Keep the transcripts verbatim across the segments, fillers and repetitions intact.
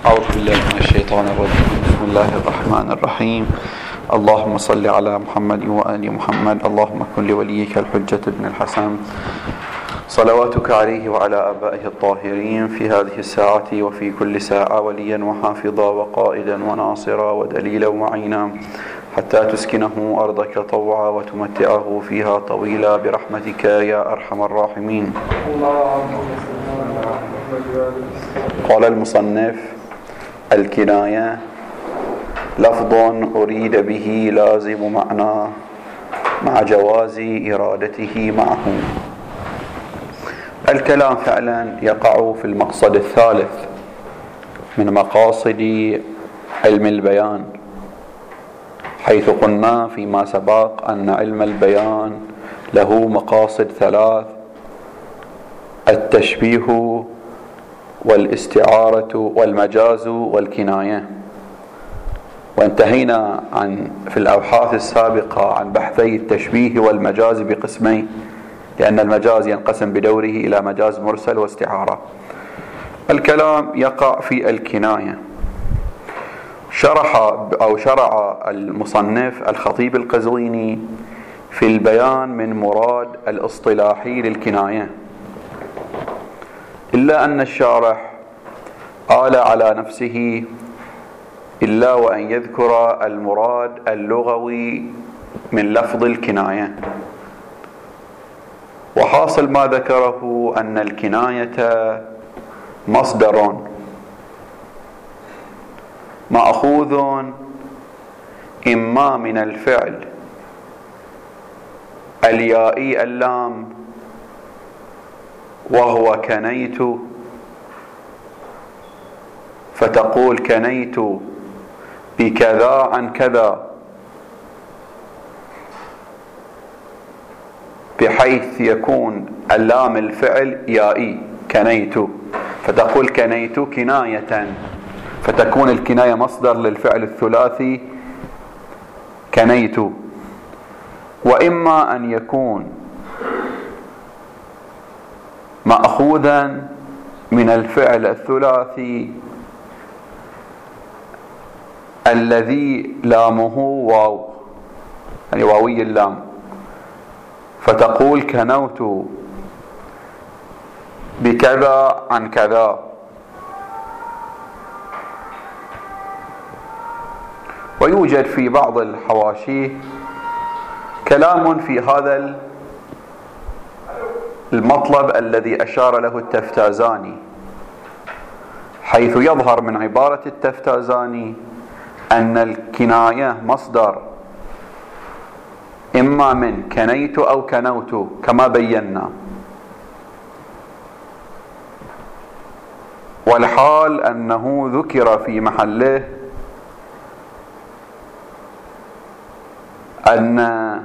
أعوذ بالله من الشيطان الرجيم. بسم الله الرحمن الرحيم. اللهم صل على محمد وآل محمد. اللهم كن لوليك الحجة بن الحسن صلواتك عليه وعلى آبائه الطاهرين في هذه الساعة وفي كل ساعة وليا وحافظا وقائدا وناصرا ودليلا وعينا حتى تسكنه أرضك طوعا وتمتعه فيها طويلا برحمتك يا أرحم الراحمين. قال المصنف: الكناية لفظ أريد به لازم معناه مع جواز إرادته معه. الكلام فعلا يقع في المقصد الثالث من مقاصد علم البيان، حيث قلنا فيما سبق أن علم البيان له مقاصد ثلاث: التشبيه والاستعارة والمجاز والكناية. وانتهينا عن في الأبحاث السابقة عن بحثي التشبيه والمجاز بقسمين، لأن المجاز ينقسم بدوره إلى مجاز مرسل واستعارة. الكلام يقع في الكناية. شرح أو شرع المصنف الخطيب القزويني في البيان من مراد الاصطلاحي للكناية، إلا أن الشارح آل على نفسه إلا وأن يذكر المراد اللغوي من لفظ الكناية. وحاصل ما ذكره أن الكناية مصدر مأخوذ إما من الفعل اليائي اللام وهو كنيت، فتقول كنيت بكذا عن كذا، بحيث يكون اللام الفعل يائي كنيت، فتقول كنيت كناية، فتكون الكناية مصدر للفعل الثلاثي كنيت. وإما أن يكون مأخوذا من الفعل الثلاثي الذي لامه واو، يعني واوي اللام، فتقول كنوت بكذا عن كذا. ويوجد في بعض الحواشي كلام في هذا المطلب الذي أشار له التفتازاني، حيث يظهر من عبارة التفتازاني أن الكناية مصدر إما من كنيت أو كنوت كما بينا، والحال أنه ذكر في محله أن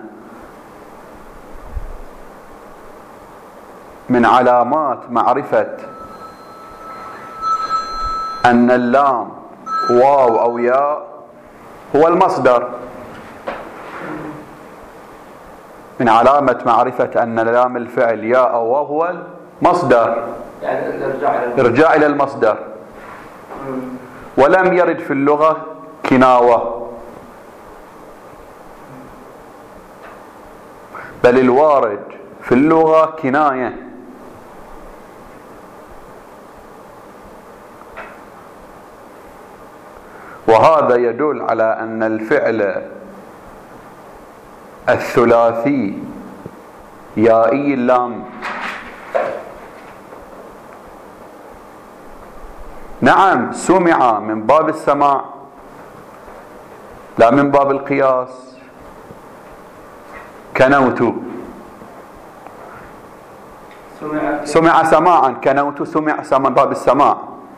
من علامات معرفة أن اللام واو أو ياء هو المصدر. من علامة معرفة أن لام الفعل ياء أو واو هو المصدر، يعني الارجاع إلى المصدر. ولم يرد في اللغة كناوة، بل الوارد في اللغة كناية. وهذا يدل على أن الفعل الثلاثي يائي اللام نعم سمع من باب السماع لا من باب القياس. كنوت سمع سماعا، كنوت سمع سمع باب السماع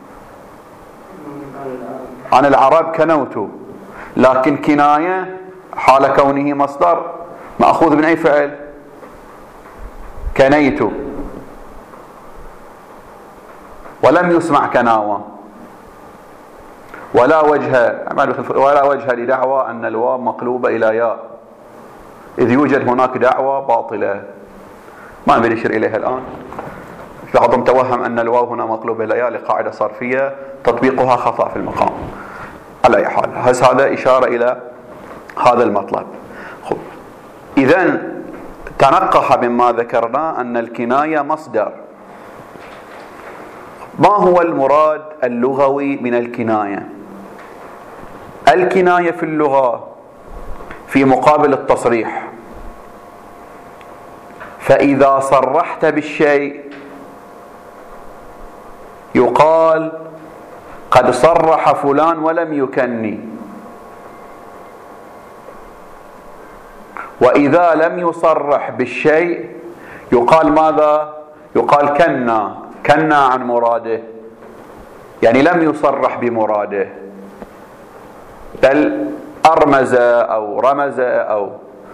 عن العرب كنوت، لكن كناية حال كونه مصدر مأخوذ من أي فعل؟ كنيت، ولم يسمع كناوة، ولا وجه ولا وجه لدعوى أن الواو مقلوبة إلى ياء، إذ يوجد هناك دعوة باطلة ما نريد نشير إليها الآن. بعضهم توهم أن الواو هنا مقلوبة إلى ياء لقاعدة صرفية تطبيقها خطأ في المقام. على أي حال هذا إشارة إلى هذا المطلب. إذن تنقح مما ذكرنا أن الكناية مصدر. ما هو المراد اللغوي من الكناية؟ الكناية في اللغة في مقابل التصريح، فإذا صرحت بالشيء يقال قد صرح فلان ولم يكني، وإذا لم يصرح بالشيء يقال ماذا؟ يقال كنا كنا عن مراده، يعني لم يصرح بمراده بل أرمز أو رمز أو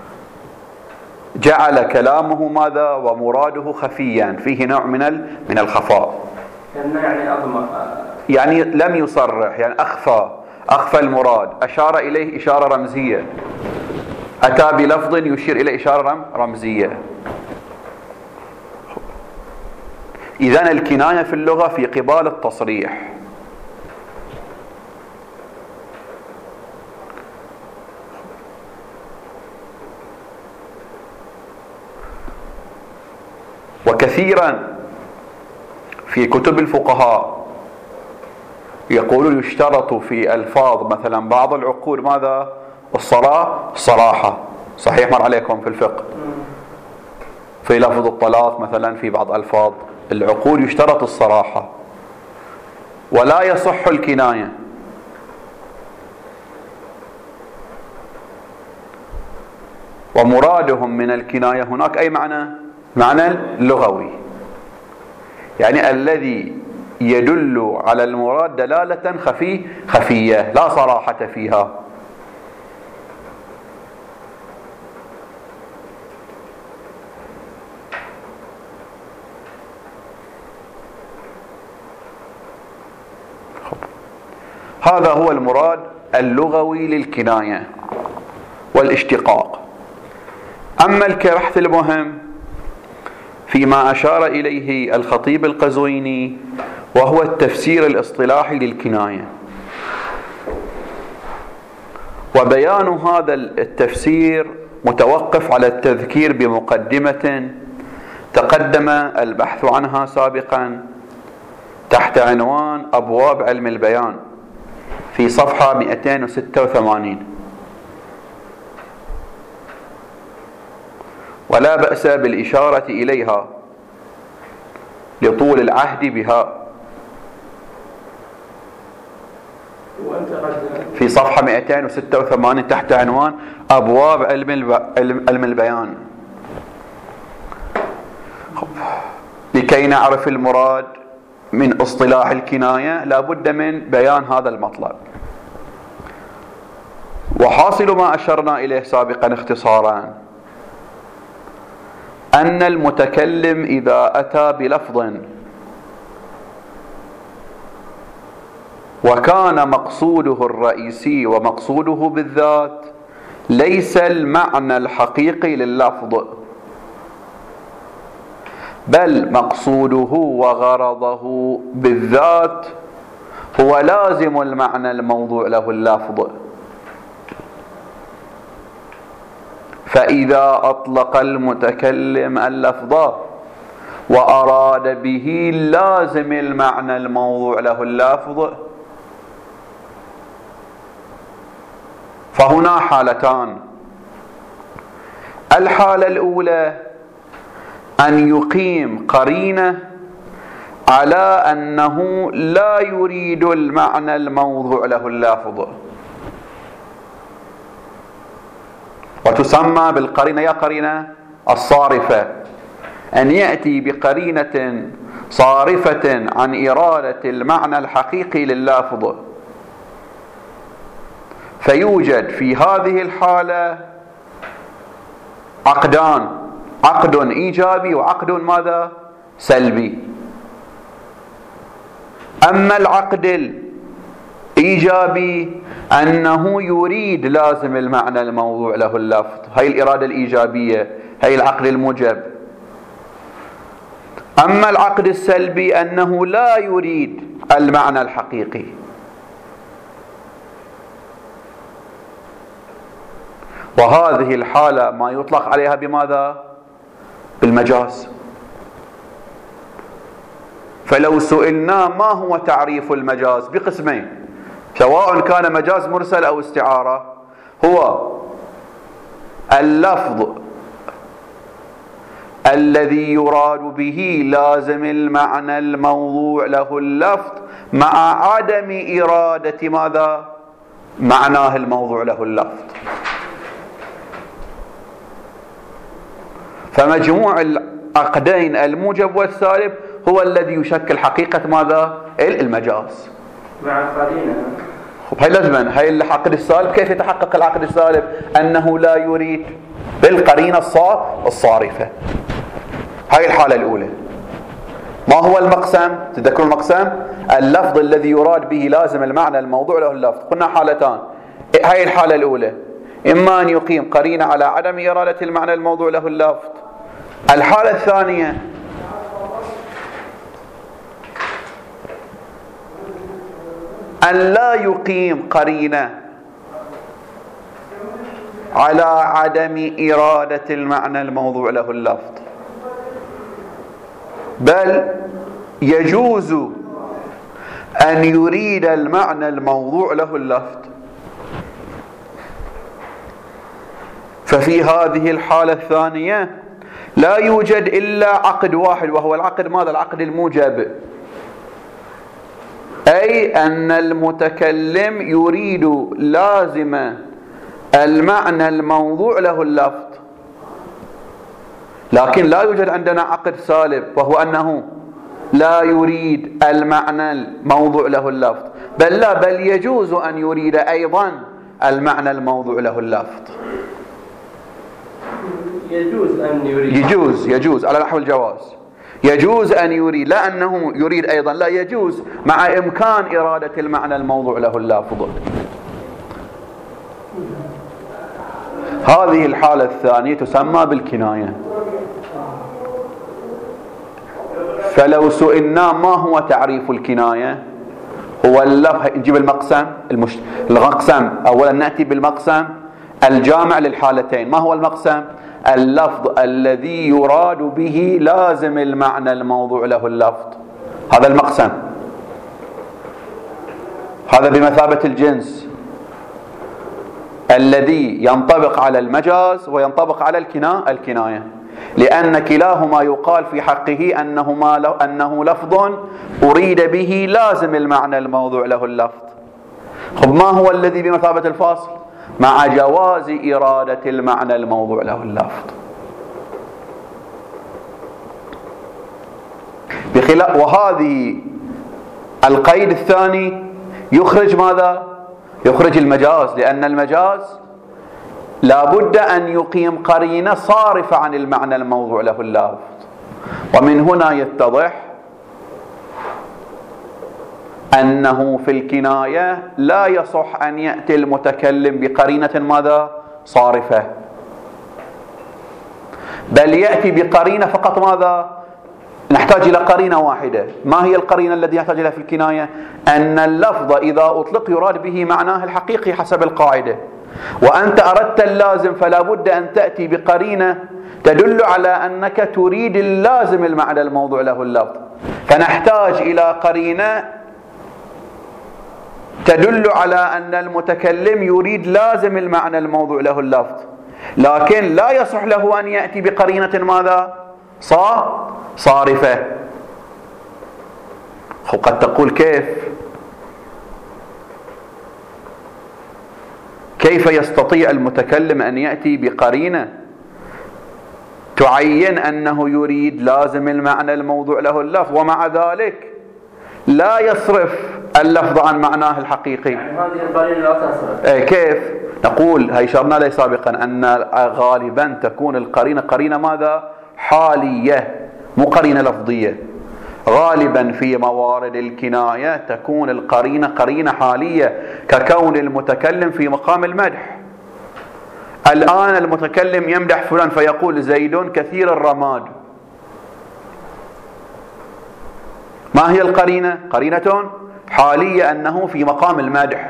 جعل كلامه ماذا ومراده خفيا، فيه نوع من من الخفاء. يعني أضمر يعني لم يصرح، يعني أخفى أخفى المراد، أشار إليه إشارة رمزية، أتى بلفظ يشير إلى إشارة رمزية. إذن الكناية في اللغة في قبال التصريح. وكثيرا في كتب الفقهاء يقولون يشترط في ألفاظ مثلا بعض العقود ماذا؟ الصلاة الصراحة. صحيح مر عليكم في الفقه في لفظ الطلاق مثلا في بعض ألفاظ العقود يشترط الصراحة ولا يصح الكناية. ومرادهم من الكناية هناك أي معنى؟ معنى لغوي، يعني الذي يدل على المراد دلالة خفي خفية لا صراحة فيها. هذا هو المراد اللغوي للكناية والاشتقاق. أما البحث المهم فيما أشار إليه الخطيب القزويني وهو التفسير الاصطلاحي للكناية، وبيان هذا التفسير متوقف على التذكير بمقدمة تقدم البحث عنها سابقا تحت عنوان أبواب علم البيان في صفحة مئتين وستة وثمانين. ولا بأس بالإشارة إليها لطول العهد بها. في صفحة مئتين وستة وثمانين تحت عنوان أبواب علم البيان، لكي نعرف المراد من اصطلاح الكناية لا بد من بيان هذا المطلب. وحاصل ما أشرنا إليه سابقا اختصارا أن المتكلم إذا أتى بلفظ وكان مقصوده الرئيسي ومقصوده بالذات ليس المعنى الحقيقي لللفظ، بل مقصوده وغرضه بالذات هو لازم المعنى الموضوع له اللفظ، فإذا أطلق المتكلم اللفظ وأراد به لازم المعنى الموضوع له اللفظ فهنا حالتان. الحالة الأولى أن يقيم قرينة على أنه لا يريد المعنى الموضوع له اللفظ، وتسمى بالقرينة يا قرينة الصارفة، أن يأتي بقرينة صارفة عن إرادة المعنى الحقيقي لللفظ، فيوجد في هذه الحالة عقدان، عقد إيجابي وعقد ماذا؟ سلبي. أما العقد الإيجابي أنه يريد لازم المعنى الموضوع له اللفظ، هي الإرادة الإيجابية، هي العقد الموجب. أما العقد السلبي أنه لا يريد المعنى الحقيقي. وهذه الحالة ما يطلق عليها بماذا؟ بالمجاز. فلو سئلنا ما هو تعريف المجاز بقسمين، سواء كان مجاز مرسل أو استعارة، هو اللفظ الذي يراد به لازم المعنى الموضوع له اللفظ مع عدم إرادة ماذا؟ معناه الموضوع له اللفظ. فمجموع العقدين الموجب والسالب هو الذي يشكل حقيقة ماذا؟ المجاز مع قرينة. هاي لازما هاي العقد السالب. كيف يتحقق العقد السالب؟ أنه لا يريد بالقرينة الصارفة. هاي الحالة الأولى. ما هو المقسم؟ تذكروا المقسم؟ اللفظ الذي يراد به لازم المعنى الموضوع له اللفظ. قلنا حالتان. هاي الحالة الأولى، إما أن يقيم قرينة على عدم إرادة المعنى الموضوع له اللفظ. الحالة الثانية أن لا يقيم قرينة على عدم إرادة المعنى الموضوع له اللفظ، بل يجوز أن يريد المعنى الموضوع له اللفظ. ففي هذه الحالة الثانية لا يوجد إلا عقد واحد، وهو العقد ماذا؟ العقد الموجب، أي أن المتكلم يريد لازم المعنى الموضوع له اللفظ. لكن لا يوجد عندنا عقد سالب، وهو أنه لا يريد المعنى الموضوع له اللفظ، بل لا بل يجوز أن يريد أيضا المعنى الموضوع له اللفظ. يجوز أن يريد يجوز يجوز على نحو الجواز. يجوز أن يريد، لا أنه يريد أيضا، لا يجوز مع إمكان إرادة المعنى الموضوع له اللفظ. هذه الحالة الثانية تسمى بالكناية. فلو سئلنا ما هو تعريف الكناية، هو اللفظ. نجيب المقسم المش... المقسم أولا نأتي بالمقسم الجامع للحالتين. ما هو المقسم؟ اللفظ الذي يراد به لازم المعنى الموضوع له اللفظ. هذا المقسم، هذا بمثابة الجنس الذي ينطبق على المجاز وينطبق على الكنا الكناية، لأن كلاهما يقال في حقه أنهما أنه لفظ أريد به لازم المعنى الموضوع له اللفظ. خب ما هو الذي بمثابة الفاصل؟ مع جواز إرادة المعنى الموضوع له اللفظ. بخلاف وهذه القيد الثاني يخرج ماذا؟ يخرج المجاز، لأن المجاز لا بد أن يقيم قرينة صارفة عن المعنى الموضوع له اللفظ. ومن هنا يتضح أنه في الكناية لا يصح أن يأتي المتكلم بقرينة ماذا؟ صارفة، بل يأتي بقرينة فقط ماذا؟ نحتاج إلى قرينة واحدة. ما هي القرينة التي يحتاج إليها في الكناية؟ أن اللفظ إذا أطلق يراد به معناه الحقيقي حسب القاعدة، وأنت أردت اللازم فلا بد أن تأتي بقرينة تدل على أنك تريد اللازم المعنى الموضوع له اللفظ. فنحتاج إلى قرينة تدل على أن المتكلم يريد لازم المعنى الموضوع له اللفظ، لكن لا يصح له أن يأتي بقرينة ماذا؟ صارفة. قد تقول كيف؟ كيف يستطيع المتكلم أن يأتي بقرينة تعين أنه يريد لازم المعنى الموضوع له اللفظ ومع ذلك لا يصرف اللفظ عن معناه الحقيقي؟ يعني هذه القرينة لا تصرف. ايه كيف؟ نقول هي شرنا لي سابقا أن غالبا تكون القرينة قرينة ماذا؟ حالية، مو قرينة لفظية. غالبا في موارد الكناية تكون القرينة قرينة حالية، ككون المتكلم في مقام المدح. الآن المتكلم يمدح فلان فيقول زيد كثير الرماد، ما هي القرينة؟ قرينة حالية أنه في مقام المدح،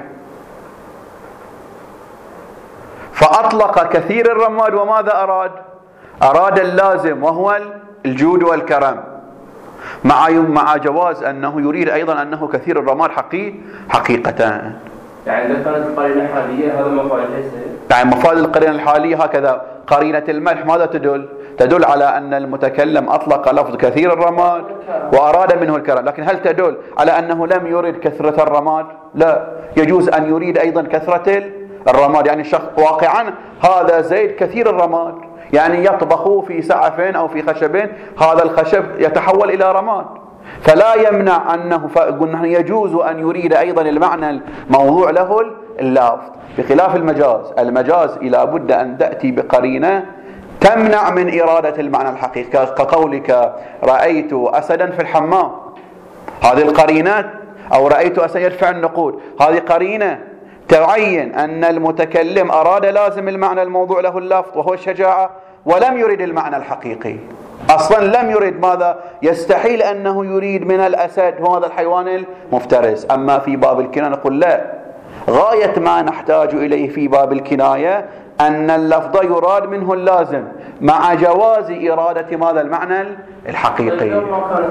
فأطلق كثير الرماد وماذا أراد؟ أراد اللازم وهو الجود والكرم، مع مع جواز أنه يريد أيضا أنه كثير الرماد حقيقي حقيقة. يعني إذا كانت القرينة حالية هذا مفعول ليس، يعني مفاد القرينة الحالية هكذا. قرينة المدح ماذا تدل؟ تدل على أن المتكلم أطلق لفظ كثير الرماد وأراد منه الكرم، لكن هل تدل على أنه لم يرد كثرة الرماد؟ لا، يجوز أن يريد أيضا كثرة الرماد. يعني الشخص واقعا هذا زيد كثير الرماد، يعني يطبخ في سعفين أو في خشبين، هذا الخشب يتحول إلى رماد، فلا يمنع أنه فقلنا يجوز أن يريد أيضا المعنى الموضوع له اللفظ، بخلاف المجاز. المجاز لا بد أن تأتي بقرينة تمنع من إرادة المعنى الحقيقي، كقولك رأيت أسدا في الحمام، هذه القرينات، أو رأيت أسدا يدفع النقود، هذه قرينة تعين أن المتكلم أراد لازم المعنى الموضوع له اللفظ وهو الشجاعة، ولم يرد المعنى الحقيقي، أصلا لم يرد ماذا؟ يستحيل أنه يريد من الأسد هو هذا الحيوان المفترس. أما في باب الكناية نقول لا، غاية ما نحتاج إليه في باب الكناية أن اللفظ يراد منه اللازم مع جواز إرادة ماذا؟ المعنى الحقيقي.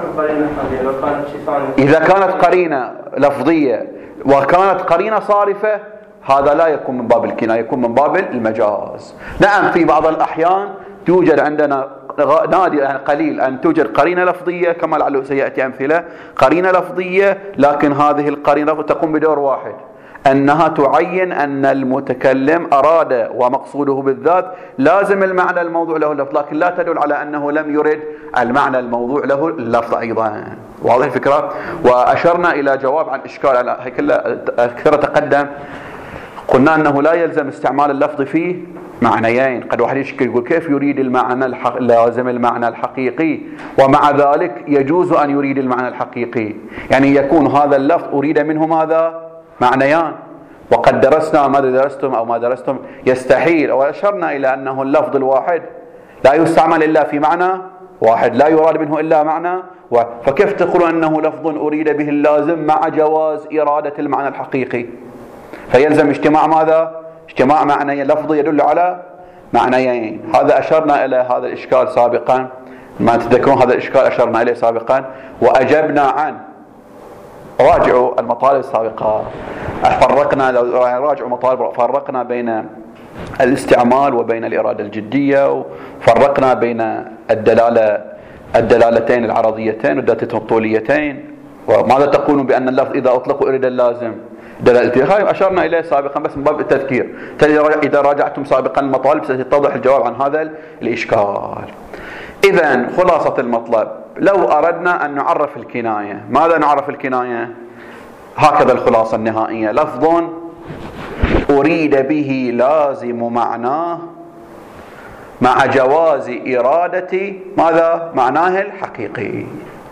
إذا كانت قرينة لفظية وكانت قرينة صارفة هذا لا يكون من باب الكناية، يكون من باب المجاز. نعم في بعض الأحيان توجد عندنا نادر يعني قليل أن توجد قرينة لفظية كما لعله سيأتي أمثلة، قرينة لفظية لكن هذه القرينة تقوم بدور واحد، أنها تعين أن المتكلم أراد ومقصوده بالذات لازم المعنى الموضوع له اللفظ، لكن لا تدل على أنه لم يرد المعنى الموضوع له اللفظ أيضا. واضح الفكرة؟ وأشرنا إلى جواب عن إشكال على هيكل أكثر تقدم، قلنا أنه لا يلزم استعمال اللفظ فيه معنيين. قد واحد يشكل يقول كيف يريد المعنى الحق... لازم المعنى الحقيقي ومع ذلك يجوز أن يريد المعنى الحقيقي، يعني يكون هذا اللفظ أريد منه ماذا؟ معنيان. وقد درسنا ماذا درستم أو ما درستم يستحيل، وأشرنا إلى أنه اللفظ الواحد لا يستعمل إلا في معنى واحد، لا يراد منه إلا معنى واحد، فكيف تقول أنه لفظ أريد به اللازم مع جواز إرادة المعنى الحقيقي؟ فيلزم اجتماع ماذا؟ اجتماع معنى لفظي يدل على معنيين. هذا أشرنا إلى هذا الإشكال سابقا، ما تذكرون هذا الإشكال أشرنا إليه سابقا وأجبنا عنه. راجعوا المطالب السابقة، فرقنا راجعوا مطالب فرقنا بين الاستعمال وبين الإرادة الجدية، وفرقنا بين الدلالة الدلالتين العرضيتين والدالتين الطوليتين، وماذا تقولون بأن اللفظ إذا أطلق أريد اللازم دلالتين. أشرنا إليه سابقا بس من باب التذكير، إذا راجعتم سابقا المطالب ستتضح الجواب عن هذا الإشكال. إذن خلاصة المطلب، لو أردنا أن نعرف الكناية، ماذا نعرف الكناية؟ هكذا الخلاصة النهائية: لفظ أريد به لازم معناه مع جواز إرادة ماذا؟ معناه الحقيقي.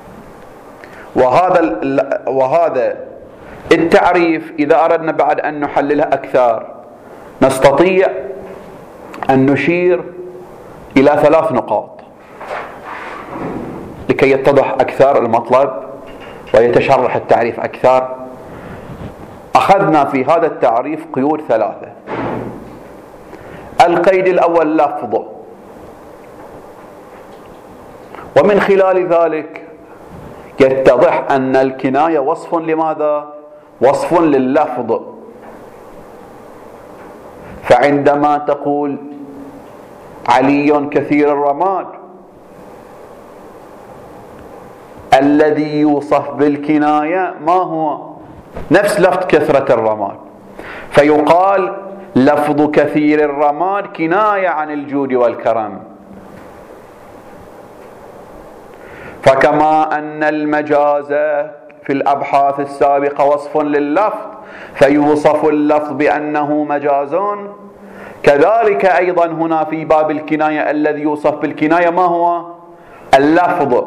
وهذا وهذا التعريف إذا أردنا بعد أن نحلله أكثر نستطيع أن نشير إلى ثلاث نقاط لكي يتضح أكثر المطلب ويتشرح التعريف أكثر. أخذنا في هذا التعريف قيود ثلاثة. القيد الأول لفظ، ومن خلال ذلك يتضح أن الكناية وصف لماذا؟ وصف لللفظ. فعندما تقول علي كثير الرماد، الذي يوصف بالكناية ما هو؟ نفس لفظ كثرة الرماد، فيقال لفظ كثير الرماد كناية عن الجود والكرم. فكما أن المجاز في الأبحاث السابقة وصف لللفظ فيوصف اللفظ بأنه مجاز، كذلك أيضا هنا في باب الكناية الذي يوصف بالكناية ما هو؟ اللفظ.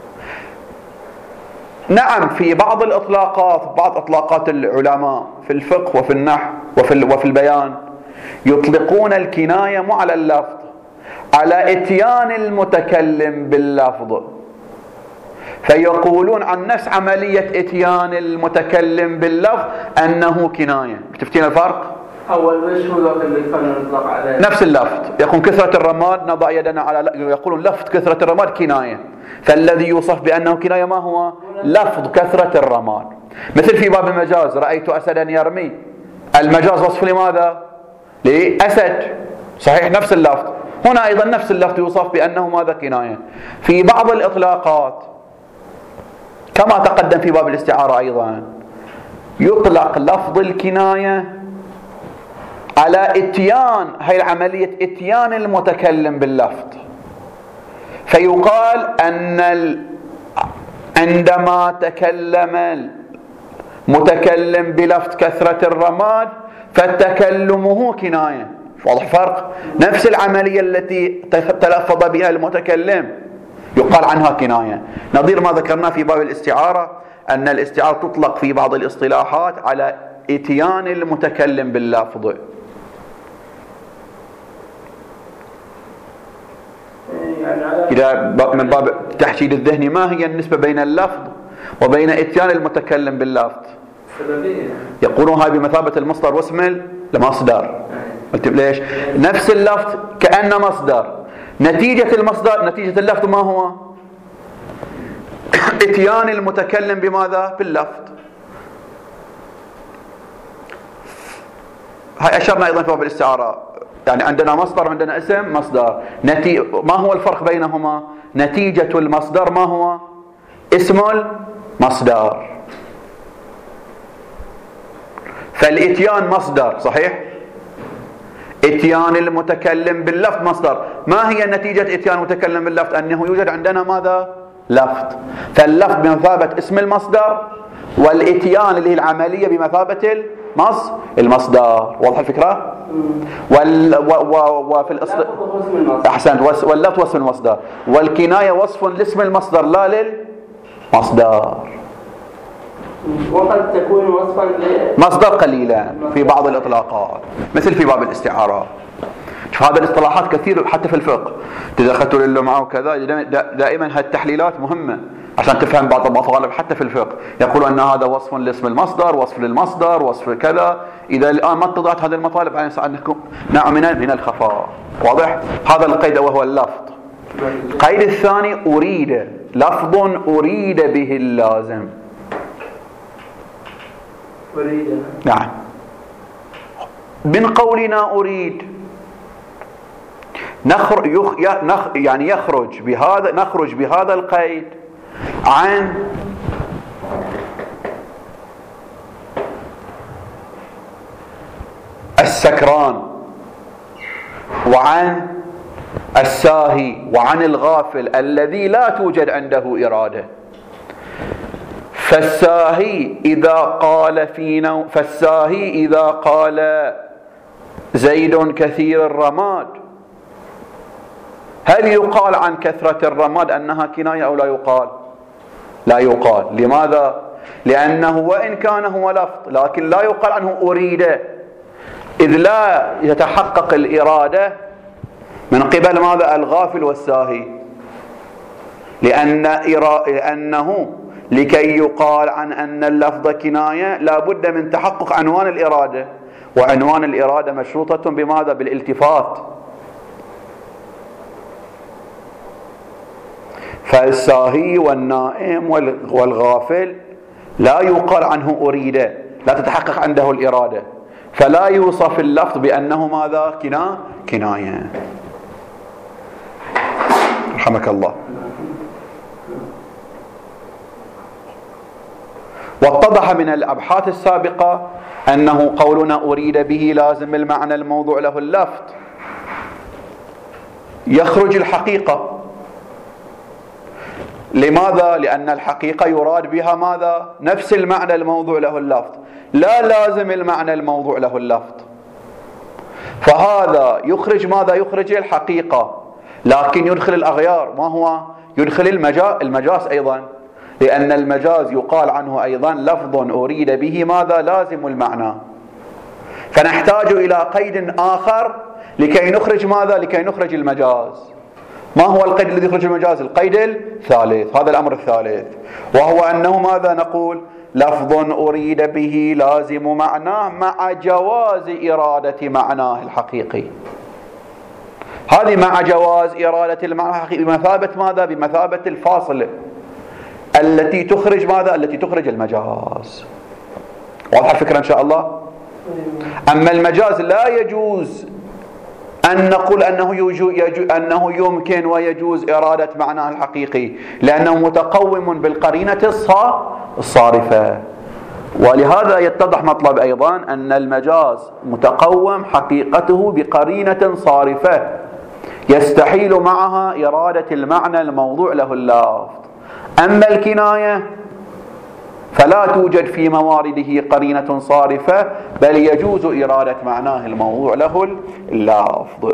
نعم في بعض الإطلاقات، بعض إطلاقات العلماء في الفقه وفي النحو وفي وفي البيان يطلقون الكناية مو على اللفظ، على إتيان المتكلم باللفظ. فيقولون عن نفس عملية إتيان المتكلم باللفظ أنه كناية. تفتين الفرق؟ أول وجه هو اللي كان نطلق عليه نفس اللفظ، يقول كثرة الرماد نضع يدنا على، يقولون لفظ كثرة الرماد كناية، فالذي يوصف بأنه كناية ما هو؟ لفظ كثرة الرماد. مثل في باب المجاز، رأيت أسدا يرمي، المجاز وصف لماذا؟ لأسد، صحيح نفس اللفظ. هنا أيضا نفس اللفظ يوصف بأنه ماذا؟ كناية. في بعض الإطلاقات كما تقدم في باب الاستعارة أيضا يطلق لفظ الكناية على اتيان، هي العملية اتيان المتكلم باللفظ، فيقال أن ال... عندما تكلم المتكلم بلفظ كثرة الرماد فتكلمه كناية. واضح فرق؟ نفس العملية التي تلفظ بها المتكلم يقال عنها كناية، نظير ما ذكرنا في باب الاستعارة أن الاستعارة تطلق في بعض الاصطلاحات على اتيان المتكلم باللفظ. إذا من باب التحشيد الذهني، ما هي النسبة بين اللفظ وبين اتيان المتكلم باللفظ؟ يقولون هاي بمثابة المصدر واسم المصدر. قلت ليش؟ نفس اللفظ كأنه مصدر، نتيجة المصدر نتيجة اللفظ ما هو؟ اتيان المتكلم بماذا؟ باللفظ. هاي أشرنا أيضا في باب الاستعارة، يعني عندنا مصدر وعندنا اسم مصدر، نتي... ما هو الفرق بينهما؟ نتيجة المصدر ما هو؟ اسم المصدر. فالاتيان مصدر، صحيح؟ اتيان المتكلم باللفظ مصدر. ما هي نتيجة اتيان المتكلم باللفظ؟ أنه يوجد عندنا ماذا؟ لفظ. فاللفظ بمثابة اسم المصدر، والاتيان اللي هي العملية بمثابة المص المصدر. واضح الفكرة؟ وال و... و... وفي الأصل أحسنت، واللفظ وصف المصدر، والكناية وصف لاسم المصدر لا للمصدر، وقد تكون وصفا مصدر قليلا في بعض الإطلاقات، مثل في باب الاستعارة. شوف هذه الاصطلاحات كثير حتى في الفقه، إذا أخذت للمعة وكذا، دائما هالتحليلات مهمة عشان تفهم بعض المطالب حتى في الفقه. يقولوا أن هذا وصف لاسم المصدر، وصف للمصدر، وصف كذا. إذا الآن ما اتضحت هذه المطالب على أنكم نوع من الخفاء. واضح؟ هذا القيد وهو اللفظ. القيد الثاني أريد، لفظ أريد به اللازم. أريد نعم، من قولنا أريد نخرج يخ يعني يخرج بهذا نخرج بهذا القيد عن السكران وعن الساهي وعن الغافل الذي لا توجد عنده إرادة. فالساهي إذا قال في نوم فالساهي إذا قال زيد كثير الرماد، هل يقال عن كثرة الرماد أنها كناية أو لا يقال؟ لا يقال. لماذا؟ لأنه وإن كان هو لفظ لكن لا يقال عنه أريد، إذ لا يتحقق الإرادة من قبل ماذا؟ الغافل والساهي. لأن لأنه لكي يقال عن أن اللفظ كناية لا بد من تحقق عنوان الإرادة، وعنوان الإرادة مشروطة بماذا؟ بالالتفات. فالساهي والنائم والغافل لا يقال عنه أريد، لا تتحقق عنده الإرادة، فلا يوصف اللفظ بأنه ماذا؟ كنا كناية. رحمك الله. واتضح من الأبحاث السابقة أنه قولنا أريد به لازم المعنى الموضوع له اللفظ يخرج الحقيقة. لماذا؟ لأن الحقيقة يراد بها ماذا؟ نفس المعنى الموضوع له اللفظ، لا لازم المعنى الموضوع له اللفظ. فهذا يخرج ماذا؟ يخرج الحقيقة، لكن يدخل الأغيار. ما هو؟ يدخل المجاز أيضا، لأن المجاز يقال عنه أيضا لفظ أريد به ماذا؟ لازم المعنى. فنحتاج إلى قيد آخر لكي نخرج ماذا؟ لكي نخرج المجاز. ما هو القيد الذي يخرج المجاز؟ القيد الثالث، هذا الأمر الثالث، وهو أنه ماذا نقول؟ لفظ أريد به لازم معناه مع جواز إرادة معناه الحقيقي. هذه مع جواز إرادة المعنى الحقيقي بمثابة ماذا؟ بمثابة الفاصلة التي تخرج ماذا؟ التي تخرج المجاز. واضح الفكرة إن شاء الله؟ أما المجاز لا يجوز أن نقول أنه, يجو يجو أنه يمكن ويجوز إرادة معناه الحقيقي، لأنه متقوم بالقرينة الصارفة. ولهذا يتضح مطلب أيضا أن المجاز متقوم حقيقته بقرينة صارفة يستحيل معها إرادة المعنى الموضوع له اللفظ. أما الكناية فلا توجد في موارده قرينة صارفة، بل يجوز إرادة معناه الموضوع له اللفظ.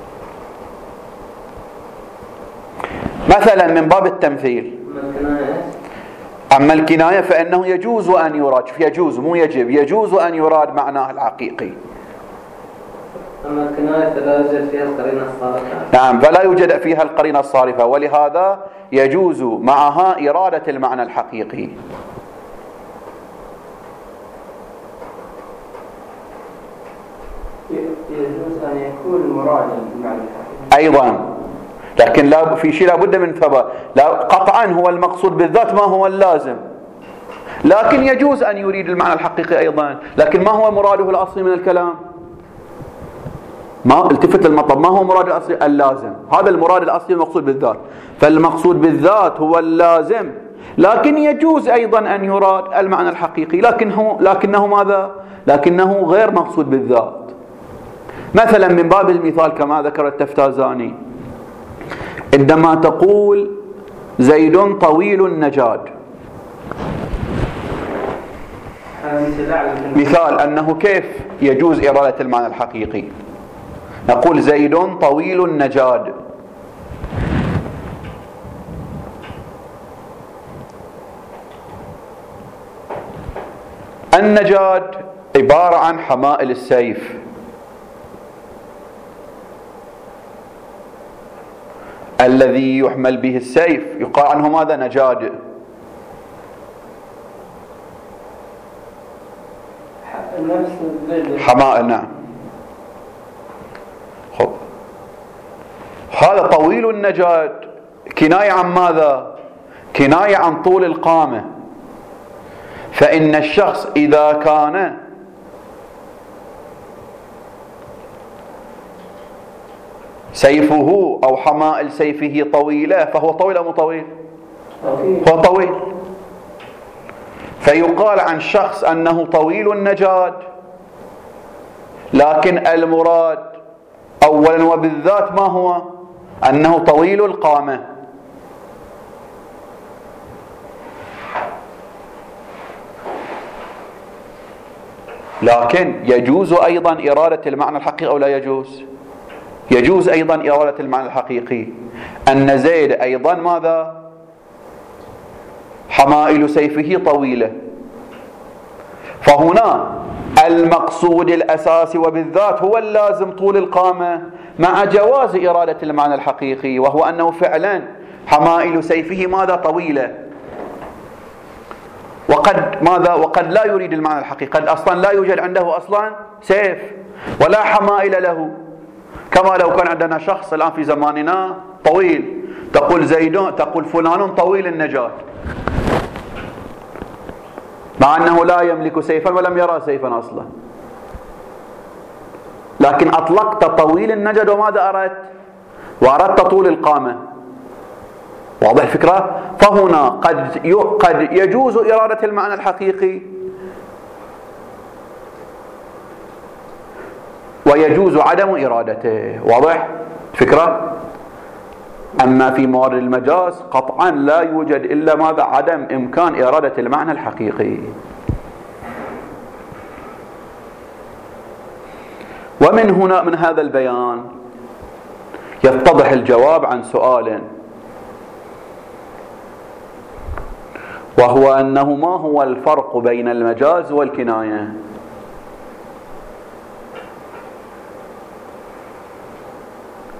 مثلا من باب التمثيل، أما الكناية فإنه يجوز أن يراد، يجوز مو يجب، يجوز أن يراد معناه الحقيقي. أما الكناية فلا يوجد فيها القرينة الصارفة. نعم، فلا يوجد فيها القرينة الصارفة، ولهذا يجوز معها إرادة المعنى الحقيقي. يجوز أن يكون مرادا بالمعنى الحقيقي أيضا، لكن لا في شيء لابد من ثبات. لا قطعا هو المقصود بالذات ما هو اللازم، لكن يجوز أن يريد المعنى الحقيقي أيضا. لكن ما هو مراده الأصلي من الكلام؟ ما التفت المطلب، ما هو مراد الأصلي؟ اللازم. هذا المراد الأصلي المقصود بالذات، فالمقصود بالذات هو اللازم، لكن يجوز أيضا أن يراد المعنى الحقيقي، لكنه لكنه ماذا؟ لكنه غير مقصود بالذات. مثلا من باب المثال كما ذكر التفتازاني، عندما تقول زيد طويل النجاد، مثال أنه كيف يجوز إرادة المعنى الحقيقي؟ نقول زيد طويل النجاد، النجاد عبارة عن حمائل السيف، الذي يحمل به السيف يقال عنه ماذا؟ نجاد. حمائل، نعم. خب. هذا طويل النجاد كناية عن ماذا؟ كناية عن طول القامة. فإن الشخص إذا كان سيفه أو حمائل سيفه طويلة فهو طويل أو مو طويل؟ هو طويل. فيقال عن شخص أنه طويل النجاد، لكن المراد أولا وبالذات ما هو؟ أنه طويل القامة. لكن يجوز أيضا إرادة المعنى الحقيقي أو لا يجوز؟ يجوز أيضا إرادة المعنى الحقيقي، أن زيد أيضا ماذا؟ حمائل سيفه طويلة. فهنا المقصود الأساسي وبالذات هو اللازم طول القامة، مع جواز إرادة المعنى الحقيقي، وهو أنه فعلا حمائل سيفه ماذا؟ طويلة. وقد ماذا؟ وقد لا يريد المعنى الحقيقي، قد أصلا لا يوجد عنده أصلا سيف ولا حمائل له. كما لو كان عندنا شخص الآن في زماننا طويل، تقول زيد، تقول فلان طويل النجاد، مع أنه لا يملك سيفا ولم يرى سيفا أصلا، لكن أطلقت طويل النجد وماذا أردت؟ وأردت طول القامة. واضح الفكرة؟ فهنا قد قد يجوز إرادة المعنى الحقيقي ويجوز عدم إرادته. واضح الفكرة؟ أما في موارد المجاز قطعا لا يوجد إلا ماذا؟ عدم إمكان إرادة المعنى الحقيقي. ومن هنا من هذا البيان يتضح الجواب عن سؤال، وهو أنه ما هو الفرق بين المجاز والكناية؟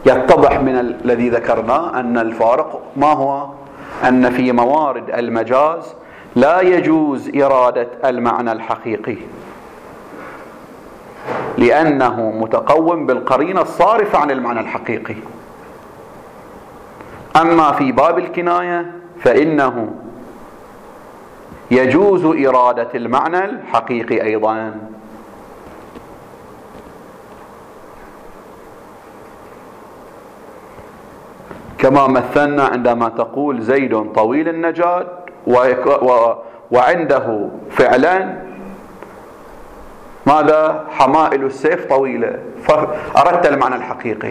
يتضح من الذي ذكرناه أن الفارق ما هو؟ أن في موارد المجاز لا يجوز إرادة المعنى الحقيقي لأنه متقوم بالقرينة الصارفة عن المعنى الحقيقي. أما في باب الكناية فإنه يجوز إرادة المعنى الحقيقي أيضا. كما مثلنا عندما تقول زيد طويل النجاد وعنده فعلا ماذا؟ حمائل السيف طويلة، فأردت المعنى الحقيقي.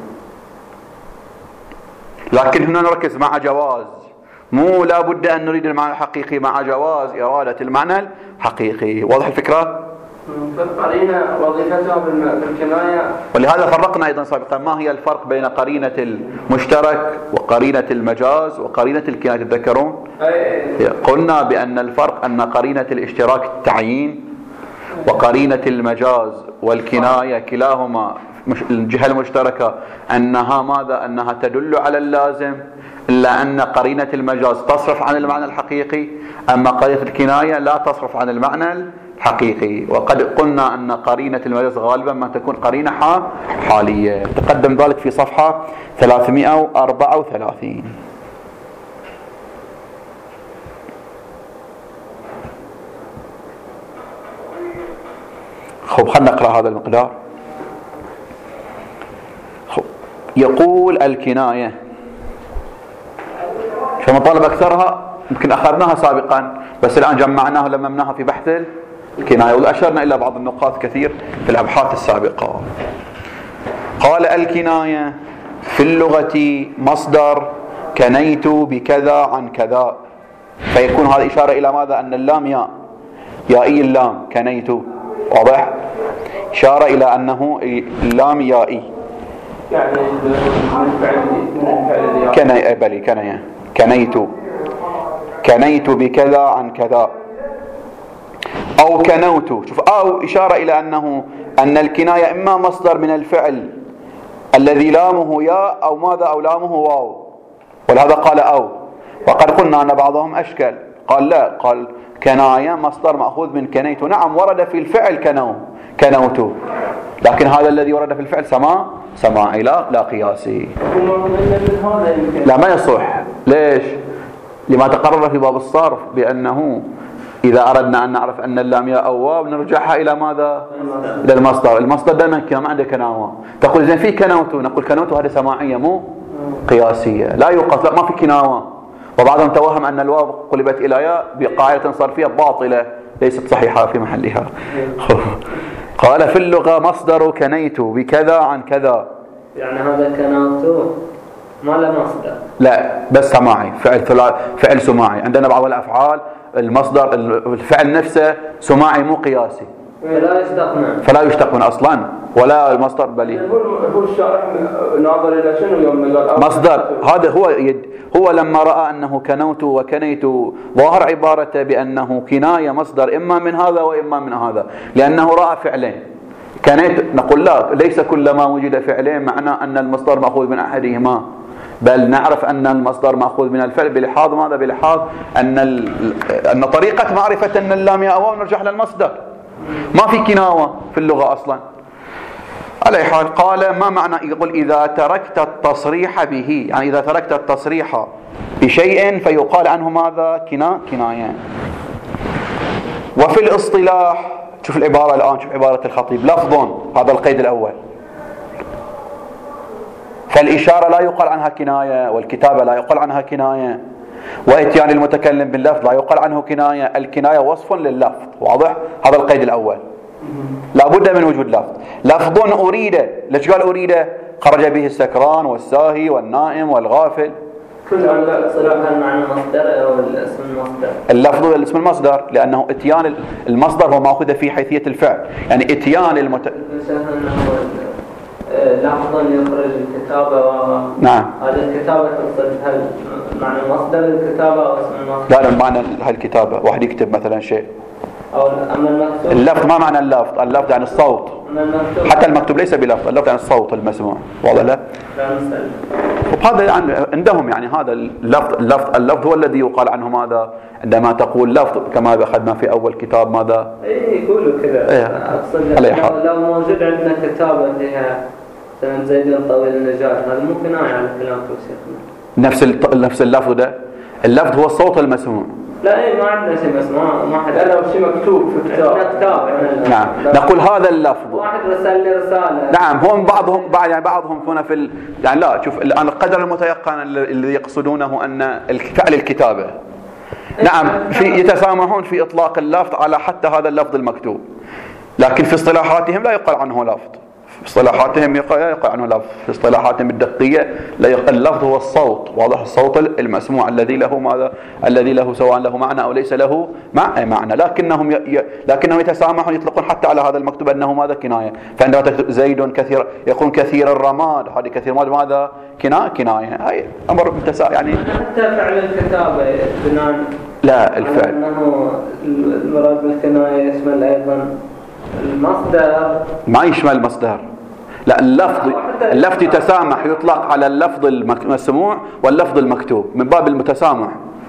لكن هنا نركز مع جواز، مو لا بد أن نريد المعنى الحقيقي، مع جواز إرادة المعنى الحقيقي. واضح الفكرة؟ فالقرينة وظيفتها بالكناية. ولهذا فرقنا أيضا سابقا ما هي الفرق بين قرينة المشترك وقرينة المجاز وقرينة الكناية، تتذكرون؟ قلنا بأن الفرق أن قرينة الاشتراك التعيين، وقرينة المجاز والكناية كلاهما الجهة المشتركة أنها ماذا؟ أنها تدل على اللازم، إلا أن قرينة المجاز تصرف عن المعنى الحقيقي، أما قرينة الكناية لا تصرف عن المعنى الحقيقي. وقد قلنا أن قرينة المجاز غالبا ما تكون قرينة حالية، تقدم ذلك في صفحة ثلاثمئة وأربعة وثلاثين. خب خلنا نقرأ هذا المقدار. خب يقول الكناية فمطالب أكثرها يمكن أخذناها سابقا، بس الآن جمعناها لممناها في بحث الكناية، وأشرنا إلى بعض النقاط كثير في الأبحاث السابقة. قال الكناية في اللغة مصدر كنيت بكذا عن كذا، فيكون هذا إشارة إلى ماذا؟ أن اللام ياء، يائي اللام كنيت، واضح؟ إشارة إلى أنه اللام يائي، يعني كني بلي كني كنيت كنيت بكذا عن كذا، أو كنوت. شوف، أو إشارة إلى أنه أن الكناية إما مصدر من الفعل الذي لامه ياء أو ماذا؟ أو لامه واو، ولهذا قال أو. وقد قلنا أن بعضهم أشكل، قال لا، قال كناية مصدر مأخوذ من كنيت. نعم ورد في الفعل كنو كنوت، لكن هذا الذي ورد في الفعل سماع سماعي لا لا قياسي. لا ما يصح. ليش؟ لما تقرر في باب الصرف بأنه إذا أردنا أن نعرف أن اللام ياء أو واو نرجعها إلى ماذا؟ إلى المصدر. المصدر دائما ما عنده كناوة. تقول زين في كنوت، نقول كنوت هذه سماعية مو قياسية، لا يوقف، لا ما في كناوة. وبعضهم توهم أن الواو قلبت إلى ياء بقاعدة صرفية باطلة ليست صحيحة في محلها. قال في اللغة مصدر كنيت بكذا عن كذا، يعني هذا كنوت ما له مصدر، لا بس سماعي، فعل فعل سماعي. عندنا بعض الأفعال المصدر الفعل نفسه سماعي مو قياسي، فلا يستقنع فلا يشتق من أصلا ولا المصدر بلي. هو الشارح ناظر إلى شنو يوم قال مصدر؟ هذا هو يد هو لما رأى أنه كنوت وكنيت ظاهر عبارته بأنه كناية مصدر إما من هذا وإما من هذا، لأنه رأى فعلين. كنيت نقول لا، ليس كلما وجد فعلين معناه أن المصدر مأخوذ من أحدهما، بل نعرف أن المصدر مأخوذ من الفعل بلحاظ ماذا؟ بلحاظ أن أن طريقة معرفة أن اللام ياء واو نرجع للمصدر، ما في كناوة في اللغة أصلا. على أي حال قال ما معنى؟ يقول إذا تركت التصريح به، يعني إذا تركت التصريح بشيء فيقال عنه ماذا؟ كنا كناية. وفي الاصطلاح شوف العبارة الآن، شوف عبارة الخطيب، لفظ، هذا القيد الأول، فالإشارة لا يقال عنها كناية، والكتابة لا يقال عنها كناية، وإتيان المتكلم باللفظ لا يقال عنه كناية. الكناية وصف لللفظ، واضح؟ هذا القيد الأول، لا بد من وجود لفظ. لفظ أريد، ليش قال أريد؟ خرج به السكران والساهي والنائم والغافل. كل هذا صراحة معنى المصدر أو الاسم المصدر. اللفظ الاسم المصدر، لأنه إتيان المصدر هو مأخوذ في حيثية الفعل، يعني إتيان المت... لفظا يخرج الكتابة و... نعم. هذه الكتابة تقصد هل معنى مصدر الكتابة أو اسم المصدر؟ لا لا، معنى هالكتابة، واحد يكتب مثلا شيء أو أما المكتوب اللفظ ما معنى اللفظ؟ اللفظ يعني الصوت، حتى المكتوب ليس بلفظ، اللفظ يعني الصوت المسموع، واضح لا؟ وهذا يعني عندهم يعني هذا اللفظ اللفظ اللفظ هو الذي يقال عنه ماذا؟ عندما تقول لفظ كما أخذنا في أول كتاب ماذا؟ إيه يقولوا كذا. إيه. أقصد لو موجود عندنا كتابة فيها سنة زيد طويل النجاة، هذا مو كناية على كلامكم شيخنا. نفس نفس اللفظ ده، اللفظ هو الصوت المسموع. لا إيه ما عندنا شيء مسموع، ما حد لو شيء مكتوب في كتاب. كتاب يعني. نعم نقول هذا اللفظ. واحد رسل لي رسالة. نعم هم بعضهم بعض يعني بعضهم هنا في ال... يعني لا شوف الآن القدر المتيقن اللي يقصدونه أن فعل الكتابة. نعم في يتسامحون في إطلاق اللفظ على حتى هذا اللفظ المكتوب، لكن في اصطلاحاتهم لا يقال عنه لفظ. في اصطلاحاتهم يقال يقال عنه لفظ، في اصطلاحاتهم الدقية لا يقال اللفظ هو الصوت، واضح الصوت المسموع الذي له ماذا؟ الذي له سواء له معنى أو ليس له مع معنى، لكنهم ي... ي... لكنهم يتسامحون يطلقون حتى على هذا المكتوب أنه ماذا؟ كناية. فعندما تكتب زيد كثير يقول كثير الرماد، هذه كثير ماذا؟ ماذا؟ كناية كناية، هاي أمر متسا يعني. حتى فعل الكتابة بناء لا الفعل أنه المراد بالكناية يشمل أيضا المصدر، ما يشمل مصدر. لا اللفظ اللفظ يتسامح يطلق على اللفظ المسموع واللفظ المكتوب من باب المتسامح.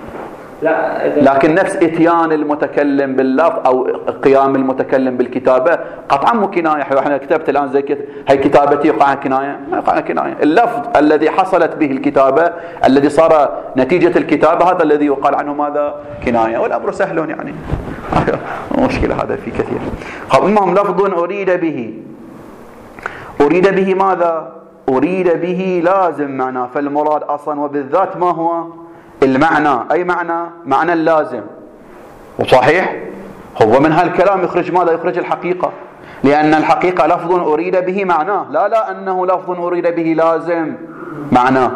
لا لكن نفس اتيان المتكلم باللفظ او قيام المتكلم بالكتابه قطعا مو كنايه. احنا كتبت الان زي كده هي كتابتي يقع كنايه؟ ما يقع كنايه. اللفظ الذي حصلت به الكتابه الذي صار نتيجه الكتابه هذا الذي يقال عنه ماذا؟ كنايه. والامر سهل يعني مشكله هذا في كثير. المهم لفظ اريد به، أريد به ماذا؟ أريد به لازم معنى، فالمراد أصلا وبالذات ما هو؟ المعنى. أي معنى؟ معنى اللازم. وصحيح هو من هالكلام يخرج ماذا؟ يخرج الحقيقة، لأن الحقيقة لفظ أريد به معناه، لا لا أنه لفظ أريد به لازم معناه،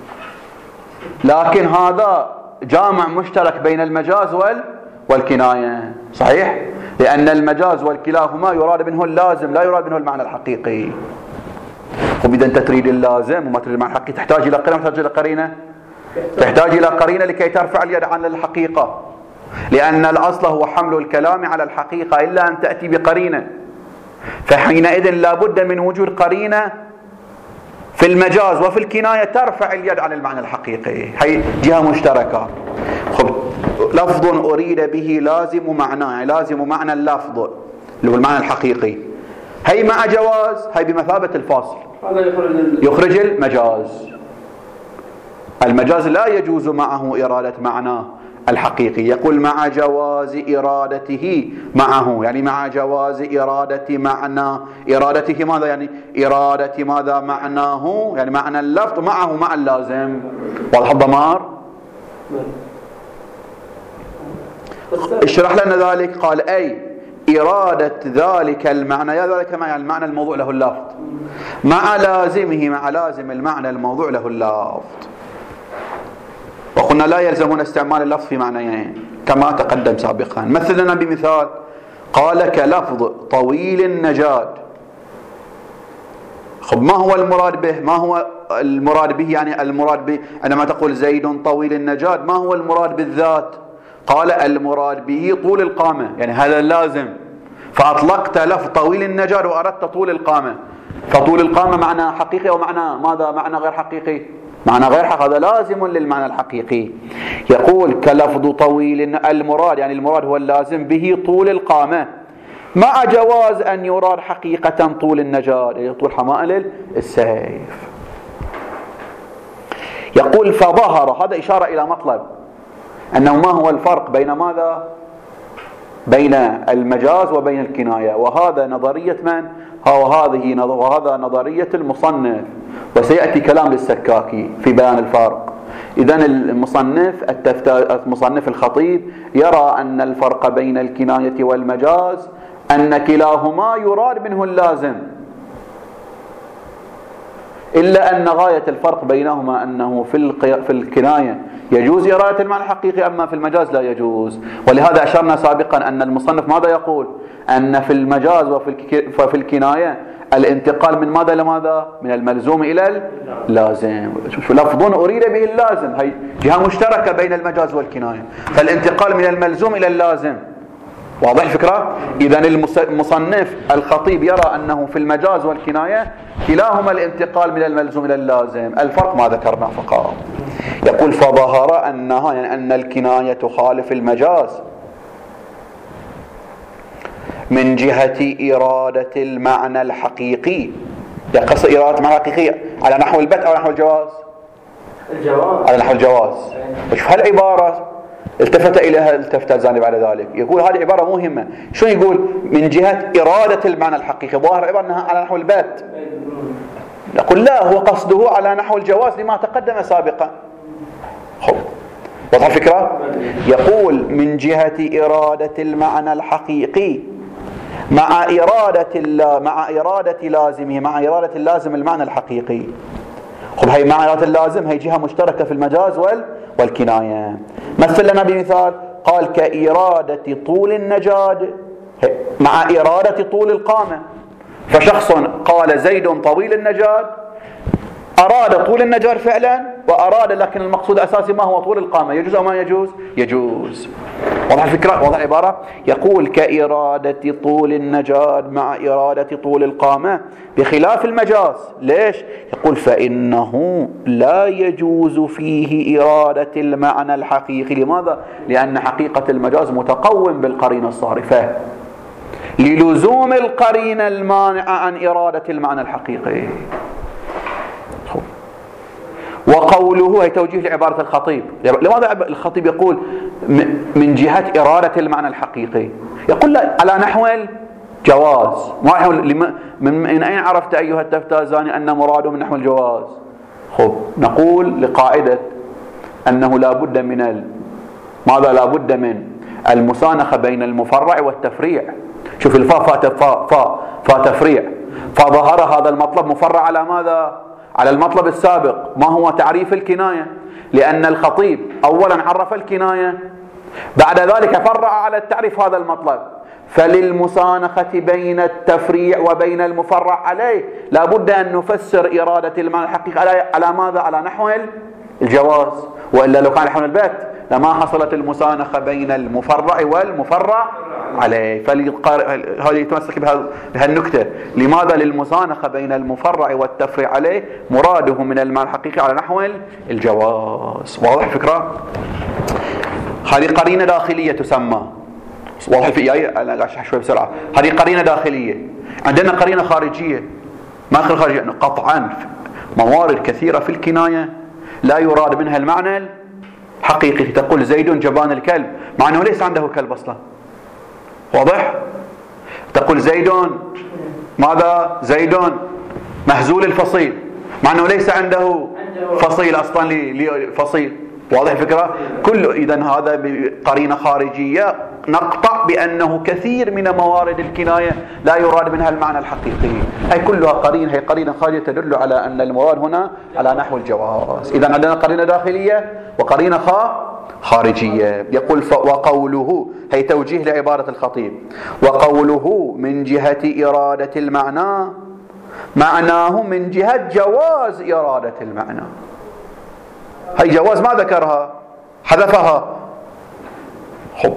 لكن هذا جامع مشترك بين المجاز وال والكناية. صحيح؟ لأن المجاز والكلاهما يراد منه اللازم لا يراد منه المعنى الحقيقي. وإذا أنت تريد اللازم وما تريد المعنى الحقيقي تحتاج إلى قرينة، تحتاج إلى قرينة تحتاج إلى قرينة لكي ترفع اليد عن الحقيقة، لأن الأصل هو حمل الكلام على الحقيقة إلا أن تأتي بقرينة، فحينئذ لا بد من وجود قرينة في المجاز وفي الكناية ترفع اليد عن المعنى الحقيقي. هي جهة مشتركة. خب لفظ أريد به لازم معناه، يعني لازم معنى اللفظ اللي هو المعنى الحقيقي، هي مع جواز، هي بمثابة الفاصل، يخرج المجاز. المجاز لا يجوز معه إرادة معناه الحقيقي، يقول مع جواز إرادته معه، يعني مع جواز إرادة معنى إرادته ماذا؟ يعني إرادة ماذا؟ معناه، يعني معنى اللفظ معه مع اللازم. واضح الضمار؟ اشرح لنا ذلك. قال أي إرادة ذلك المعنى، يا ذلك معنى المعنى الموضوع له اللفظ مع لازمه، مع لازم المعنى الموضوع له اللفظ. وقلنا لا يلزمون استعمال اللفظ في معنيين كما تقدم سابقا. مثل لنا بمثال، قال كلفظ طويل النجاد. خب ما هو المراد به؟ ما هو المراد به؟ يعني المراد به عندما تقول زيد طويل النجاد ما هو المراد بالذات؟ قال المراد به طول القامة، يعني هذا اللازم، فأطلقت لفظ طويل النجاد وأردت طول القامة، فطول القامة معنى حقيقي أو معنى ماذا؟ معنى غير حقيقي، معنى غير حقيقي، هذا لازم للمعنى الحقيقي. يقول كلفظ طويل، المراد يعني المراد هو اللازم به طول القامة مع جواز أن يراد حقيقة طول النجاد، يعني طول حمائل السيف. يقول فظهر، هذا إشارة إلى مطلب أنه ما هو الفرق بين ماذا؟ بين المجاز وبين الكناية، وهذا نظرية من؟ وهذه وهذا نظرية المصنف، وسيأتي كلام للسكاكي في بيان الفرق. إذن المصنف المصنف الخطيب يرى أن الفرق بين الكناية والمجاز أن كلاهما يراد منه اللازم، إلا أن غاية الفرق بينهما أنه في في الكناية يجوز إرادة المعنى الحقيقي، أما في المجاز لا يجوز. ولهذا أشرنا سابقا أن المصنف ماذا يقول؟ أن في المجاز وفي الكناية الانتقال من ماذا لماذا؟ من الملزوم إلى اللازم. لفظ أريد به اللازم، هي جهة مشتركة بين المجاز والكناية، فالانتقال من الملزوم إلى اللازم واضح الفكرة؟ إذا المصنف الخطيب يرى أنه في المجاز والكناية كلاهما الانتقال من الملزوم إلى اللازم، الفرق ما ذكرنا فقط. يقول فظهر أنها يعني أن الكناية تخالف المجاز من جهة إرادة المعنى الحقيقي. يقصد إرادة المعنى الحقيقي على نحو البت أو نحو الجواز؟ الجواز. على نحو الجواز. وشوف هالعبارة التفت إليها التفت الزاني بعد ذلك، يقول هذه عبارة مهمة. شو يقول؟ من جهة إرادة المعنى الحقيقي، ظاهر العبارة أنها على نحو البت. نقول لا، هو قصده على نحو الجواز لما تقدم سابقا. خب وضح الفكرة؟ يقول من جهة إرادة المعنى الحقيقي مع إرادة مع إرادة لازمه، مع إرادة اللازم المعنى الحقيقي. خب هي مع إرادة اللازم هي جهة مشتركة في المجاز وال والكناية. مثل لنا بمثال، قال كإرادة طول النجاد مع إرادة طول القامة. فشخص قال زيد طويل النجاد، أراد طول النجاد فعلا وأراد، لكن المقصود الأساسي ما هو طول القامة. يجوز أو ما يجوز؟ يجوز. واضح الفكرة؟ واضح العبارة؟ يقول كإرادة طول النجاد مع إرادة طول القامة بخلاف المجاز. ليش؟ يقول فإنه لا يجوز فيه إرادة المعنى الحقيقي. لماذا؟ لأن حقيقة المجاز متقوم بالقرينة الصارفة للزوم القرينة المانعة عن إرادة المعنى الحقيقي. وقوله هي توجيه لعبارة الخطيب. لماذا الخطيب يقول من جهة إرادة المعنى الحقيقي؟ يقول لا على نحو الجواز. من أين عرفت أيها التفتازاني أن مراده من نحو الجواز؟ خب نقول لقاعدة أنه لا بد من ال... ماذا لا بد من المسانخة بين المفرع والتفريع. شوف الفاء فاء فاء فاء فاء تفريع، فظهر هذا المطلب مفرع على ماذا؟ على المطلب السابق. ما هو تعريف الكناية؟ لأن الخطيب أولا عرف الكناية، بعد ذلك فرع على التعريف هذا المطلب. فللمسانخة بين التفريع وبين المفرع عليه لا بد أن نفسر إرادة المعنى الحقيقي على, على ماذا؟ على نحو الجواز. وإلا لو كان نحو البت لما حصلت المسانخة بين المفرع والمفرع عليه. فهذا يتمسك بهالنكتة. لماذا للمسانخة بين المفرع والتفريع عليه مراده من المعنى الحقيقي على نحو الجواز. واضح الفكرة؟ هذه قرينة داخلية تسمى. واضح في آية؟ أنا أشرح شوي بسرعة. هذه قرينة داخلية. عندنا قرينة خارجية. ما أخر خارجية؟ قطعا موارد كثيرة في الكناية لا يراد منها المعنى الحقيقي. تقول زيد جبان الكلب مع أنه ليس عنده كلب أصلا. واضح؟ تقول زيد ماذا؟ زيد مهزول الفصيل مع أنه ليس عنده فصيل أصلا لفصيل. واضح الفكرة؟ كل إذن هذا بقرينة خارجية نقطع بأنه كثير من موارد الكناية لا يراد منها المعنى الحقيقي. هي كلها قرينة، هي قرينة خارجية تدل على أن المراد هنا على نحو الجواز. إذن عندنا قرينة داخلية وقرينة خارجية. يقول وقوله هي توجيه لعبارة الخطيب. وقوله من جهة إرادة المعنى معناه من جهة جواز إرادة المعنى. هي جواز ما ذكرها، حذفها. خب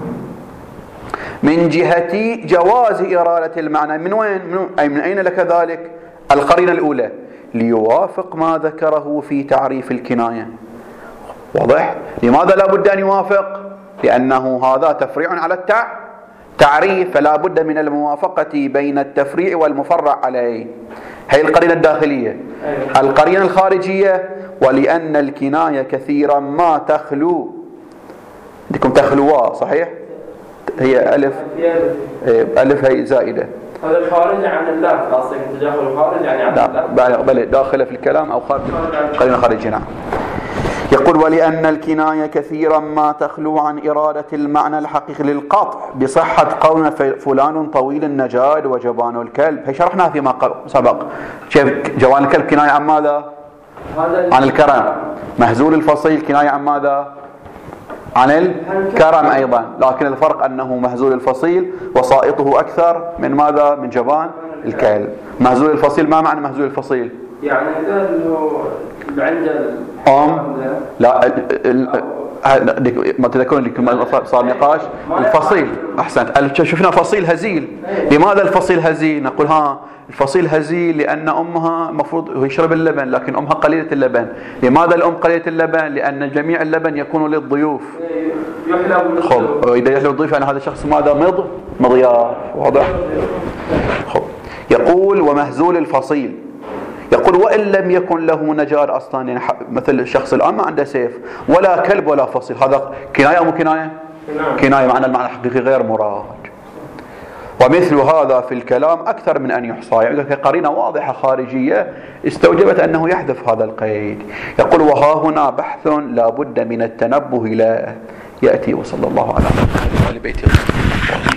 من جهة جواز إرادة المعنى من وين؟ من أي من أين لك ذلك؟ القرينة الأولى ليوافق ما ذكره في تعريف الكناية. واضح؟ لماذا لا بد أن يوافق؟ لأنه هذا تفريع على التعريف، فلا بد من الموافقة بين التفريع والمفرع عليه. هي القرينة الداخلية. القرينة الخارجية ولأن الكناية كثيرا ما تخلو. عندكم تخلوا صحيح؟ هي ألف ألف هي زائدة. هذا الخارج عن الله قصدك تداخل الخارج يعني عن الله. بل داخلة في الكلام أو خارج قرينة خارجية. نعم. يقول ولأن الكناية كثيرا ما تخلو عن إرادة المعنى الحقيقي للقطع بصحة قولنا فلان طويل النجاد وجبان الكلب. هي شرحناها فيما سبق. شوف جبان الكلب كناية عن ماذا؟ عن الكرم. مهزول الفصيل كناية عن ماذا؟ عن الكرم أيضا، لكن الفرق أنه مهزول الفصيل وسائطه أكثر من ماذا؟ من جبان الكلب. مهزول الفصيل ما معنى مهزول الفصيل؟ يعني إذا عند أم لا ال ال ما تذكرون لكم صار نقاش الفصيل. أحسنت. شفنا فصيل هزيل. لماذا الفصيل هزيل؟ نقول ها الفصيل هزيل لأن أمها مفروض يشرب اللبن لكن أمها قليلة اللبن. لماذا الأم قليلة اللبن؟ لأن جميع اللبن يكون للضيوف. خب إذا يحلب الضيوف يعني هذا الشخص ماذا؟ مض مضياف. واضح؟ خب يقول ومهزول الفصيل. يقول وإن لم يكن له نجار أصلا، يعني مثل الشخص الآن ما عنده سيف ولا كلب ولا فصيل، هذا كناية أو كناية؟ كناية معنى المعنى الحقيقي غير مراد. ومثل هذا في الكلام أكثر من أن يحصى، يعني قرينة واضحة خارجية استوجبت أنه يحذف هذا القيد. يقول وها هنا بحث لا بد من التنبه له يأتي. وصلى الله على محمد وآل بيته.